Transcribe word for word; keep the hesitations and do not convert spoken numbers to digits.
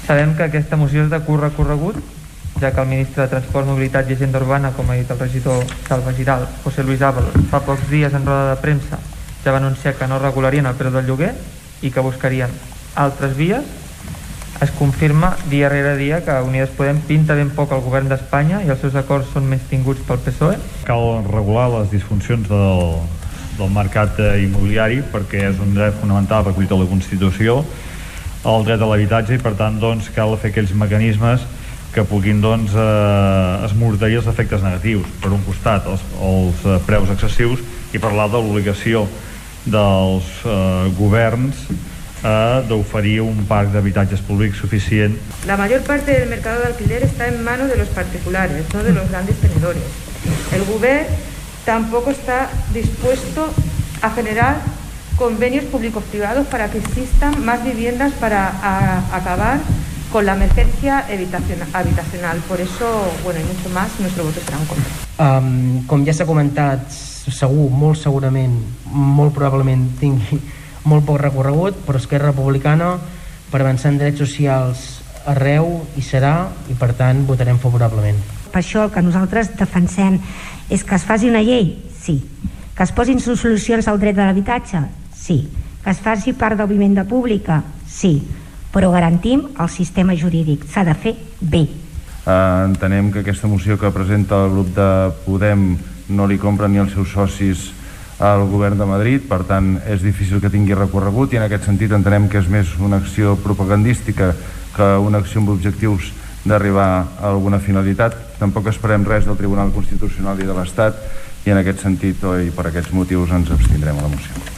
Sabem que aquesta moció és de curt recorregut, ja que el ministre de Transport, Mobilitat i Agenda Urbana, com ha dit el regidor Salva Giral, José Luis Ábalos, fa pocs dies en roda de premsa ja va anunciar que no regularien el preu del lloguer i que buscarien altres vies. Es confirma dia rere dia que Unides Podem pinta ben poc al govern d'Espanya i els seus acords són menystinguts pel P S O E. Cal regular les disfuncions del, del mercat immobiliari perquè és un dret fonamental recollit a la Constitució, el dret a l'habitatge, i per tant doncs, cal fer aquells mecanismes que puguin doncs, eh, esmorteir els efectes negatius. Per un costat els, els eh, preus excessius i per l'altre l'obligació dels eh, governs eh, d'oferir un parc d'habitatges públics suficient. La mayor parte del mercado de alquiler está en manos de los particulares, no de los grandes tenedores. El gobierno tampoco está dispuesto a generar convenios públicos-privados para que existan más viviendas para a, acabar con la emergencia habitacional. Por eso, bueno, y mucho más, nuestro voto serà en contra. Um, com ja s'ha comentat, segur, molt segurament, molt probablement tingui molt poc recorregut, però Esquerra Republicana per avançar en drets socials arreu hi serà i per tant votarem favorablement. Per això el que nosaltres defensem és que es faci una llei, sí. Que es posin solucions al dret de l'habitatge, sí. Que es faci part de la vivenda pública, sí. Però garantim el sistema jurídic, s'ha de fer bé. Uh, entenem que aquesta moció que presenta el grup de Podem no li compren ni els seus socis al govern de Madrid, per tant és difícil que tingui recorregut i en aquest sentit entenem que és més una acció propagandística que una acció amb objectius d'arribar a alguna finalitat. Tampoc esperem res del Tribunal Constitucional i de l'Estat i en aquest sentit i per aquests motius ens abstindrem a la moció.